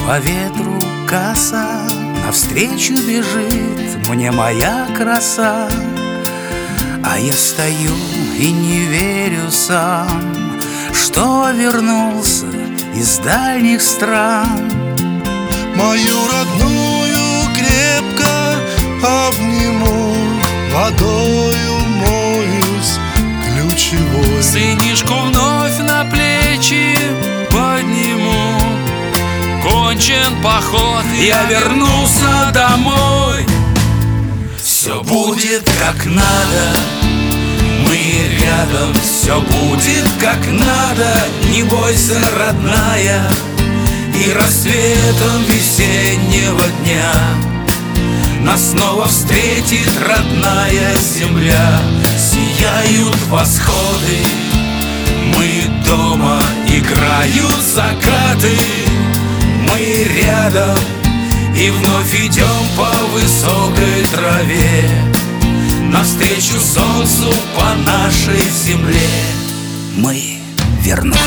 По ветру коса навстречу бежит мне моя краса, а я стою и не верю сам, что вернулся из дальних стран. Мою родную крепко обниму, водою моюсь ключевой. Сынишку вновь на плечи подниму. Кончен поход, я вернулся домой. Все будет как надо, мы рядом, все будет как надо. Не бойся, родная, и рассветом весеннего дня нас снова встретит родная земля. Сияют восходы, мы дома, играют закаты. Мы рядом и вновь идем по высокой траве навстречу солнцу по нашей земле. Мы вернулись.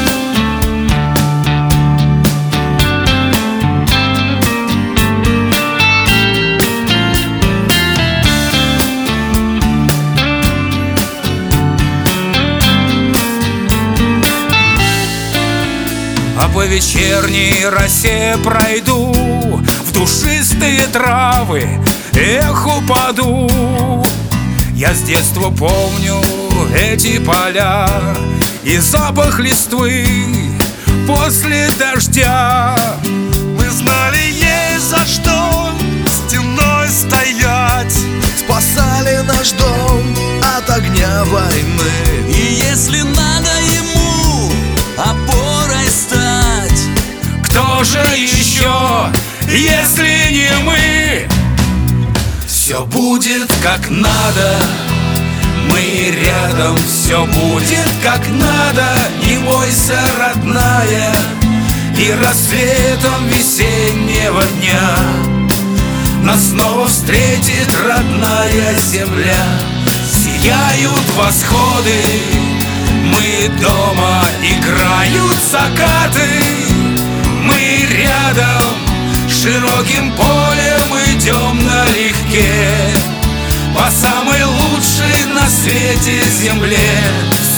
А по вечерней росе пройду, в душистые травы эхо упаду. Я с детства помню эти поля и запах листвы после дождя. Мы знали, есть за что стеной стоять, спасали наш дом от огня войны. И если надо ему опорой стать, кто же еще, если не мы? Все будет как надо, мы рядом, все будет как надо. Не бойся, родная, и рассветом весеннего дня нас снова встретит родная земля. Сияют восходы, мы дома, играют закаты. Мы рядом, широким полем идем налегке по самой лучшей на свете земле.